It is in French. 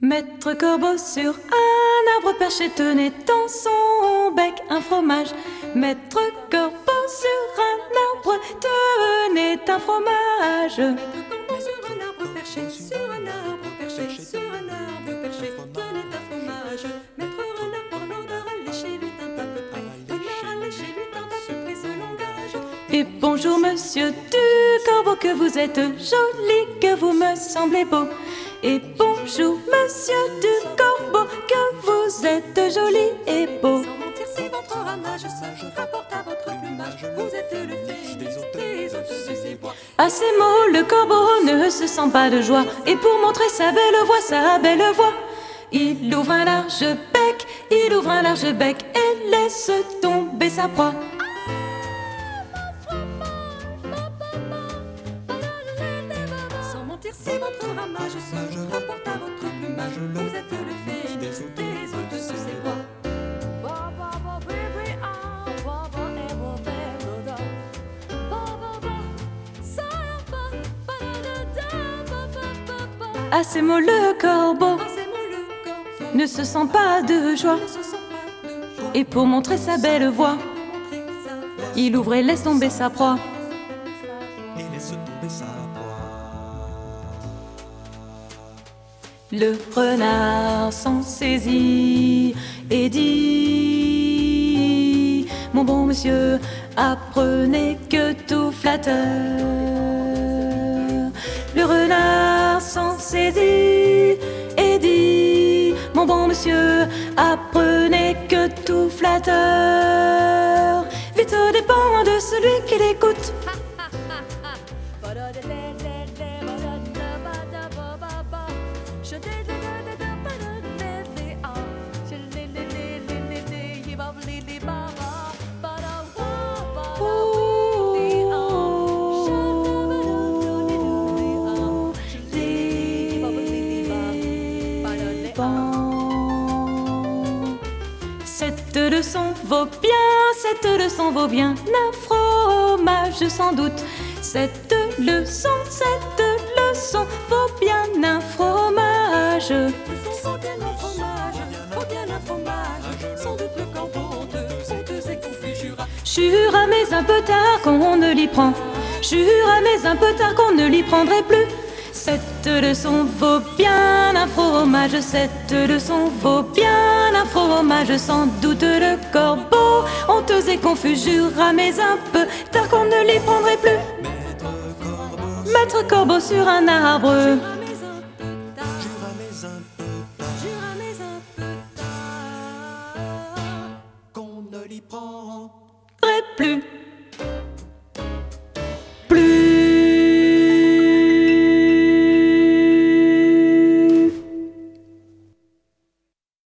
Maître Corbeau sur un arbre perché tenait dans son bec un fromage. Maître Corbeau sur un arbre tenait un fromage. Maître Corbeau sur un arbre perché, sur un arbre perché, sur un arbre perché, tenait un fromage. Maître Renard pour l'odeur allait chez lui d'un peu près. Renard allait chez lui d'un peu près ce langage. Et bonjour monsieur du Corbeau, que vous êtes joli, que vous me semblez beau. Et bonjour monsieur du Corbeau, que vous êtes joli et beau. Sans mentir, c'est votre ramage, ça rapporte à votre plumage. Vous êtes le fils des hôtes de ces bois. À ces mots, le Corbeau ne se sent pas de joie. Et pour montrer sa belle voix, il ouvre un large bec, il ouvre un large bec et laisse tomber sa proie. Sans mentir, c'est votre ramage, ça rapporte à votre plumage. Vous êtes le fils des hôtes de ces bois. À ces mots, le Corbeau À ces mots, le corbeau ne se sent pas de joie. ne se sent pas de joie. Et pour montrer sa belle voix, Montrer sa voix. il ouvre et laisse tomber sa proie. Et laisse tomber sa proie. Le renard s'en saisit et dit: Mon bon monsieur, apprenez que tout flatteur. Le renard s'en saisit et dit: Mon bon monsieur, apprenez que tout flatteur vite dépend de celui qui l'écoute. Cette leçon vaut bien un fromage sans doute. Cette leçon vaut bien un fromage. Faut bien un fromage, faut bien un fromage. Sans doute le corbeau honteuse et confus jura. Jura mais un peu tard qu'on ne l'y prend. Jura mais un peu tard qu'on ne l'y prendrait plus. Cette leçon vaut bien un fromage. Cette leçon vaut bien un fromage. Sans doute le Corbeau honteux et confus jura mais un peu tard qu'on ne l'y prendrait plus. Maître Corbeau sur un arbre